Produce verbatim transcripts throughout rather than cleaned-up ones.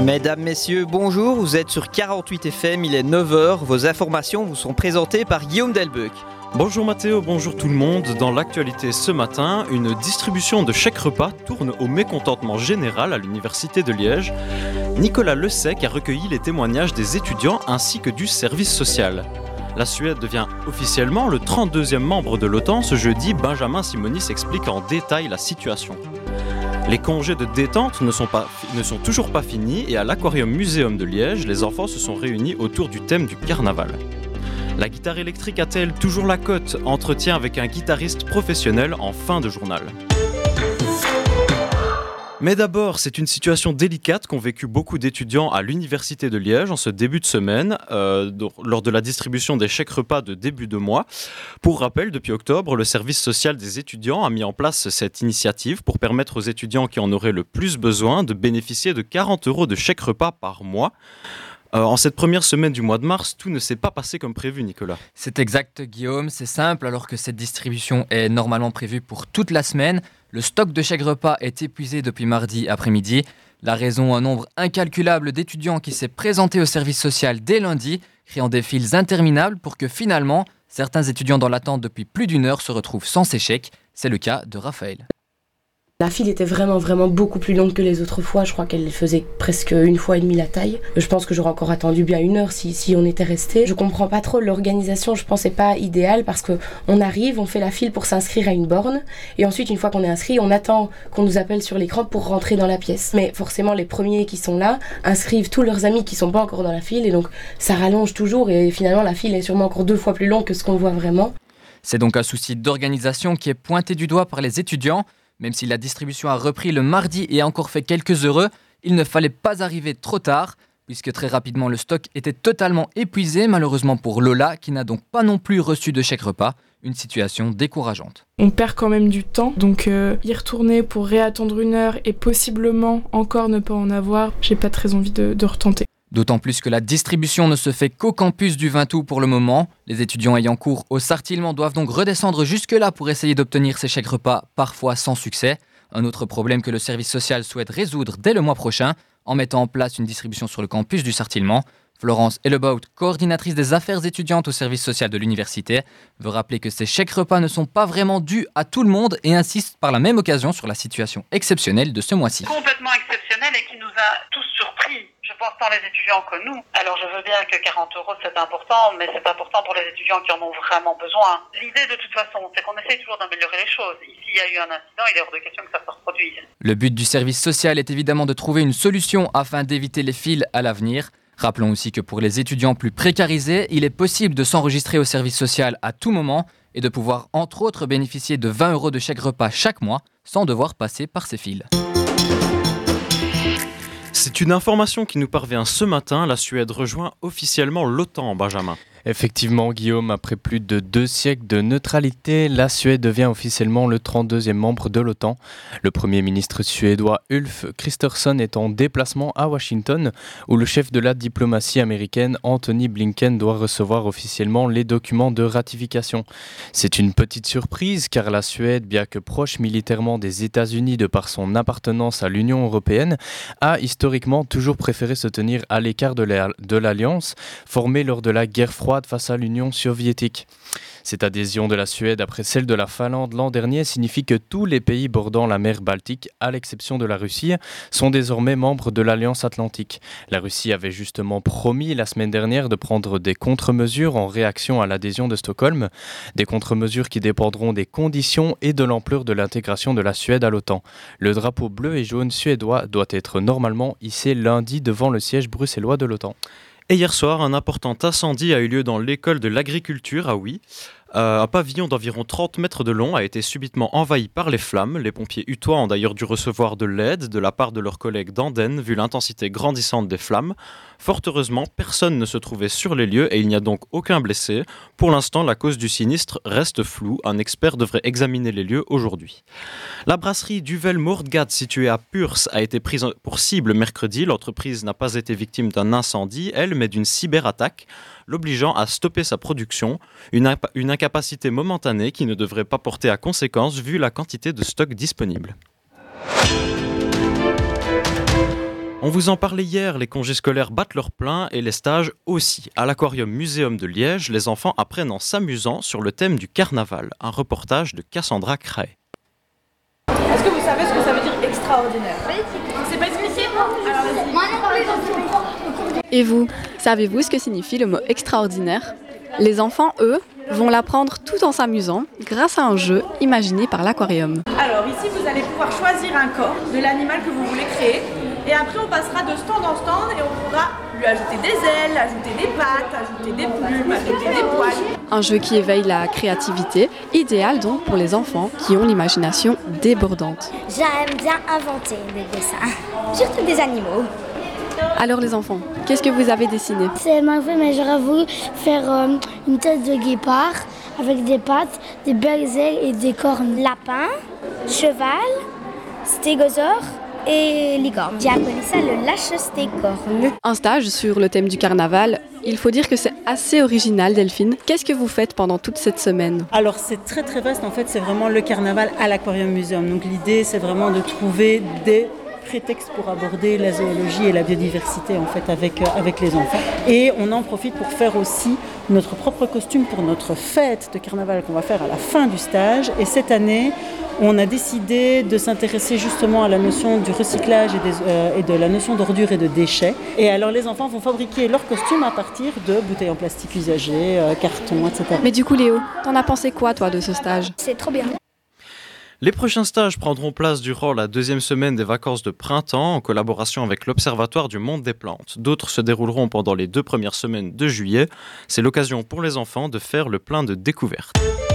Mesdames, Messieurs, bonjour, vous êtes sur quarante-huit F M, il est neuf heures, vos informations vous sont présentées par Guillaume Delbecq. Bonjour Mathéo, bonjour tout le monde. Dans l'actualité ce matin, une distribution de chèques repas tourne au mécontentement général à l'Université de Liège. Nicolas Lesec a recueilli les témoignages des étudiants ainsi que du service social. La Suède devient officiellement le trente-deuxième membre de l'OTAN. Ce jeudi, Benjamin Simonis explique en détail la situation. Les congés de détente ne sont, pas, ne sont toujours pas finis et à l'Aquarium Museum de Liège, les enfants se sont réunis autour du thème du carnaval. La guitare électrique a-t-elle toujours la cote ? Entretien avec un guitariste professionnel en fin de journal. Mais d'abord, c'est une situation délicate qu'ont vécu beaucoup d'étudiants à l'Université de Liège en ce début de semaine, euh, lors de la distribution des chèques repas de début de mois. Pour rappel, depuis octobre, le service social des étudiants a mis en place cette initiative pour permettre aux étudiants qui en auraient le plus besoin de bénéficier de quarante euros de chèques repas par mois. Euh, en cette première semaine du mois de mars, tout ne s'est pas passé comme prévu, Nicolas. C'est exact, Guillaume, c'est simple. Alors que cette distribution est normalement prévue pour toute la semaine, le stock de chèques repas est épuisé depuis mardi après-midi. La raison, un nombre incalculable d'étudiants qui s'est présenté au service social dès lundi, créant des files interminables pour que finalement, certains étudiants dans l'attente depuis plus d'une heure se retrouvent sans ces chèques. C'est le cas de Raphaël. La file était vraiment vraiment beaucoup plus longue que les autres fois, je crois qu'elle faisait presque une fois et demie la taille. Je pense que j'aurais encore attendu bien une heure si, si on était resté. Je comprends pas trop l'organisation, je pense que c'est pas idéal parce qu'on arrive, on fait la file pour s'inscrire à une borne et ensuite une fois qu'on est inscrit, on attend qu'on nous appelle sur l'écran pour rentrer dans la pièce. Mais forcément les premiers qui sont là inscrivent tous leurs amis qui sont pas encore dans la file et donc ça rallonge toujours et finalement la file est sûrement encore deux fois plus longue que ce qu'on voit vraiment. C'est donc un souci d'organisation qui est pointé du doigt par les étudiants. Même si la distribution a repris le mardi et a encore fait quelques heureux, il ne fallait pas arriver trop tard, puisque très rapidement le stock était totalement épuisé, malheureusement pour Lola, qui n'a donc pas non plus reçu de chèque repas. Une situation décourageante. On perd quand même du temps, donc euh, y retourner pour réattendre une heure et possiblement encore ne pas en avoir, j'ai pas très envie de, de retenter. D'autant plus que la distribution ne se fait qu'au campus du vingt août pour le moment. Les étudiants ayant cours au Sartillement doivent donc redescendre jusque-là pour essayer d'obtenir ces chèques repas, parfois sans succès. Un autre problème que le service social souhaite résoudre dès le mois prochain, en mettant en place une distribution sur le campus du Sartillement. Florence Hellebaut, coordinatrice des affaires étudiantes au service social de l'université, veut rappeler que ces chèques repas ne sont pas vraiment dus à tout le monde et insiste par la même occasion sur la situation exceptionnelle de ce mois-ci. Complètement exceptionnelle et qui nous a tous surpris. Je pense tant les étudiants que nous. Alors je veux bien que quarante euros c'est important, mais c'est important pour les étudiants qui en ont vraiment besoin. L'idée de toute façon, c'est qu'on essaye toujours d'améliorer les choses. Ici il y a eu un incident, il est hors de question que ça se reproduise. Le but du service social est évidemment de trouver une solution afin d'éviter les files à l'avenir. Rappelons aussi que pour les étudiants plus précarisés, il est possible de s'enregistrer au service social à tout moment et de pouvoir entre autres bénéficier de vingt euros de chèque repas chaque mois sans devoir passer par ces files. C'est une information qui nous parvient ce matin. La Suède rejoint officiellement l'OTAN, Benjamin. Effectivement, Guillaume, après plus de deux siècles de neutralité, la Suède devient officiellement le trente-deuxième membre de l'OTAN. Le Premier ministre suédois Ulf Kristersson est en déplacement à Washington, où le chef de la diplomatie américaine, Anthony Blinken, doit recevoir officiellement les documents de ratification. C'est une petite surprise, car la Suède, bien que proche militairement des États-Unis de par son appartenance à l'Union européenne, a historiquement toujours préféré se tenir à l'écart de, la, de l'Alliance, formée lors de la guerre froide face à l'Union soviétique. Cette adhésion de la Suède après celle de la Finlande l'an dernier signifie que tous les pays bordant la mer Baltique, à l'exception de la Russie, sont désormais membres de l'Alliance Atlantique. La Russie avait justement promis la semaine dernière de prendre des contre-mesures en réaction à l'adhésion de Stockholm, des contre-mesures qui dépendront des conditions et de l'ampleur de l'intégration de la Suède à l'OTAN. Le drapeau bleu et jaune suédois doit être normalement hissé lundi devant le siège bruxellois de l'OTAN. Et hier soir, un important incendie a eu lieu dans l'école de l'agriculture à Huy. Euh, un pavillon d'environ trente mètres de long a été subitement envahi par les flammes. Les pompiers utois ont d'ailleurs dû recevoir de l'aide de la part de leurs collègues d'Andenne, vu l'intensité grandissante des flammes. Fort heureusement, personne ne se trouvait sur les lieux et il n'y a donc aucun blessé. Pour l'instant, la cause du sinistre reste floue. Un expert devrait examiner les lieux aujourd'hui. La brasserie Duvel Moordgat, située à Puurs, a été prise pour cible mercredi. L'entreprise n'a pas été victime d'un incendie, elle, mais d'une cyberattaque, l'obligeant à stopper sa production. Une, imp- une incapacité momentanée qui ne devrait pas porter à conséquence vu la quantité de stock disponible. On vous en parlait hier, les congés scolaires battent leur plein et les stages aussi. À l'Aquarium Muséum de Liège, les enfants apprennent en s'amusant sur le thème du carnaval. Un reportage de Cassandra Crae. Est-ce que vous savez ce que ça veut dire extraordinaire? C'est pas expliqué? Et vous, savez-vous ce que signifie le mot extraordinaire? Les enfants, eux, vont l'apprendre tout en s'amusant grâce à un jeu imaginé par l'Aquarium. Alors ici, vous allez pouvoir choisir un corps de l'animal que vous voulez créer. Et après, on passera de stand en stand et on pourra lui ajouter des ailes, ajouter des pattes, ajouter des plumes, ajouter des poils. Un jeu qui éveille la créativité, idéal donc pour les enfants qui ont l'imagination débordante. J'aime bien inventer des dessins, surtout des animaux. Alors les enfants, qu'est-ce que vous avez dessiné? C'est mal fait, mais j'aurais voulu faire euh, une tête de guépard avec des pattes, des belles ailes et des cornes. Lapin, cheval, stégosaure et licorne. J'ai appelé ça le lâche-stécorne. Un stage sur le thème du carnaval. Il faut dire que c'est assez original, Delphine. Qu'est-ce que vous faites pendant toute cette semaine? Alors c'est très très vaste, en fait c'est vraiment le carnaval à l'Aquarium Museum. Donc l'idée c'est vraiment de trouver des prétexte pour aborder la zoologie et la biodiversité en fait avec, euh, avec les enfants. Et on en profite pour faire aussi notre propre costume pour notre fête de carnaval qu'on va faire à la fin du stage. Et cette année, on a décidé de s'intéresser justement à la notion du recyclage et, des, euh, et de la notion d'ordures et de déchets. Et alors les enfants vont fabriquer leurs costumes à partir de bouteilles en plastique usagées, euh, cartons, et cetera. Mais du coup Léo, t'en as pensé quoi toi de ce stage? C'est trop bien. Les prochains stages prendront place durant la deuxième semaine des vacances de printemps en collaboration avec l'Observatoire du monde des plantes. D'autres se dérouleront pendant les deux premières semaines de juillet. C'est l'occasion pour les enfants de faire le plein de découvertes.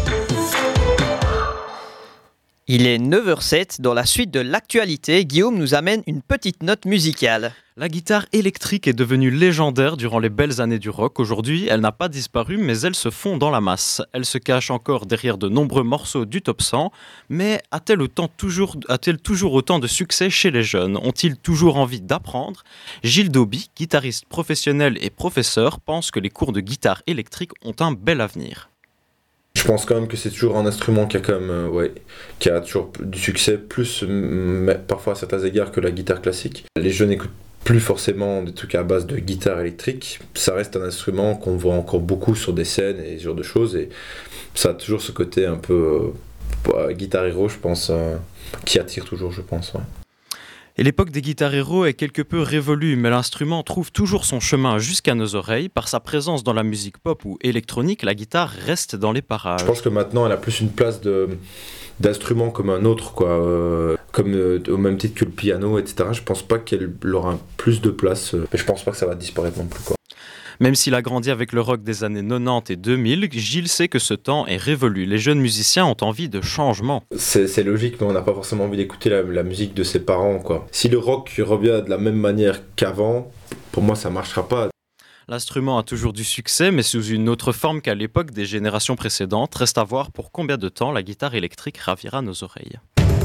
Il est neuf heures zéro. Dans la suite de l'actualité, Guillaume nous amène une petite note musicale. La guitare électrique est devenue légendaire durant les belles années du rock. Aujourd'hui, elle n'a pas disparu, mais elle se fond dans la masse. Elle se cache encore derrière de nombreux morceaux du top cent. Mais a-t-elle, autant toujours, a-t-elle toujours autant de succès chez les jeunes? Ont-ils toujours envie d'apprendre? Gilles Dauby, guitariste professionnel et professeur, pense que les cours de guitare électrique ont un bel avenir. Je pense quand même que c'est toujours un instrument qui a, quand même, euh, ouais, qui a toujours du succès, plus mais parfois à certains égards que la guitare classique. Les jeunes n'écoutent plus forcément des trucs à base de guitare électrique. Ça reste un instrument qu'on voit encore beaucoup sur des scènes et ce genre de choses. Et ça a toujours ce côté un peu euh, guitare héros, je pense, euh, qui attire toujours, je pense. Ouais. Et l'époque des guitares héros est quelque peu révolue, mais l'instrument trouve toujours son chemin jusqu'à nos oreilles. Par sa présence dans la musique pop ou électronique, la guitare reste dans les parages. Je pense que maintenant, elle a plus une place de, d'instrument comme un autre, quoi. Euh, comme euh, au même titre que le piano, et cetera. Je pense pas qu'elle aura plus de place, euh, mais je pense pas que ça va disparaître non plus, quoi. Même s'il a grandi avec le rock des années quatre-vingt-dix et deux mille, Gilles sait que ce temps est révolu. Les jeunes musiciens ont envie de changement. C'est, c'est logique, mais on n'a pas forcément envie d'écouter la, la musique de ses parents, quoi. Si le rock revient de la même manière qu'avant, pour moi ça marchera pas. L'instrument a toujours du succès, mais sous une autre forme qu'à l'époque des générations précédentes. Reste à voir pour combien de temps la guitare électrique ravira nos oreilles.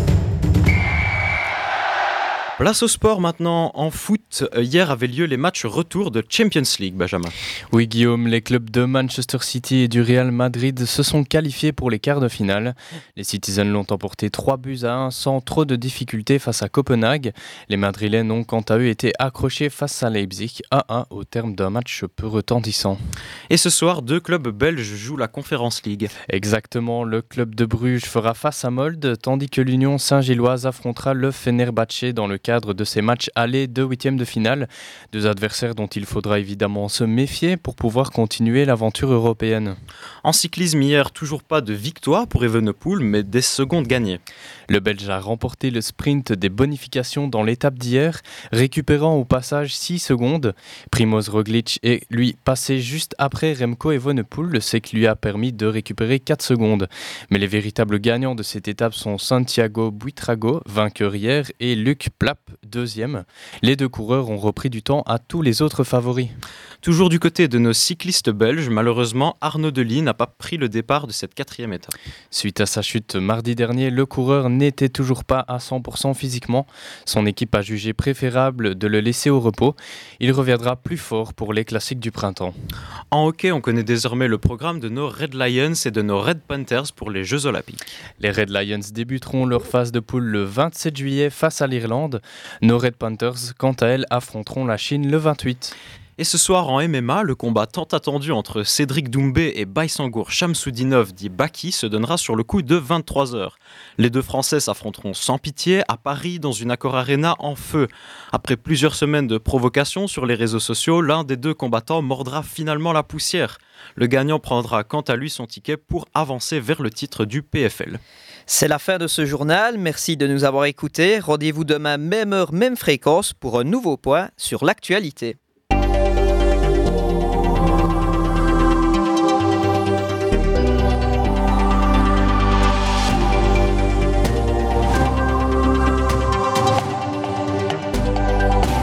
Place au sport maintenant, en foot. Hier avaient lieu les matchs retour de Champions League, Benjamin. Oui Guillaume, les clubs de Manchester City et du Real Madrid se sont qualifiés pour les quarts de finale. Les Citizens l'ont emporté trois buts à un sans trop de difficultés face à Copenhague. Les Madrilènes ont quant à eux été accrochés face à Leipzig un à un au terme d'un match peu retentissant. Et ce soir, deux clubs belges jouent la Conference League. Exactement, le club de Bruges fera face à Molde, tandis que l'Union Saint-Gilloise affrontera le Fenerbahçe dans le cadre de ces matchs allés de huitièmes de finale. Deux adversaires dont il faudra évidemment se méfier pour pouvoir continuer l'aventure européenne. En cyclisme hier, toujours pas de victoire pour Evenepoel, mais des secondes gagnées. Le Belge a remporté le sprint des bonifications dans l'étape d'hier, récupérant au passage six secondes. Primoz Roglic est lui passé juste après Remco Evenepoel, ce qui lui a permis de récupérer quatre secondes. Mais les véritables gagnants de cette étape sont Santiago Buitrago, vainqueur hier, et Luc Plapp, deuxième. Les deux coureurs ont repris du temps à tous les autres favoris. Toujours du côté de nos cyclistes belges, malheureusement, Arnaud Delis n'a pas pris le départ de cette quatrième étape. Suite à sa chute mardi dernier, le coureur n'était toujours pas à cent pour cent physiquement. Son équipe a jugé préférable de le laisser au repos. Il reviendra plus fort pour les classiques du printemps. En hockey, on connaît désormais le programme de nos Red Lions et de nos Red Panthers pour les Jeux Olympiques. Les Red Lions débuteront leur phase de poule le vingt-sept juillet face à l'Irlande. Nos Red Panthers, quant à elles, affronteront la Chine le vingt-huit. Et ce soir en M M A, le combat tant attendu entre Cédric Doumbé et Baysangour Shamsoudinov dit Baki se donnera sur le coup de vingt-trois heures. Les deux Français s'affronteront sans pitié à Paris dans une Accor Arena en feu. Après plusieurs semaines de provocations sur les réseaux sociaux, l'un des deux combattants mordra finalement la poussière. Le gagnant prendra quant à lui son ticket pour avancer vers le titre du P F L. C'est la fin de ce journal. Merci de nous avoir écoutés. Rendez-vous demain, même heure, même fréquence pour un nouveau point sur l'actualité.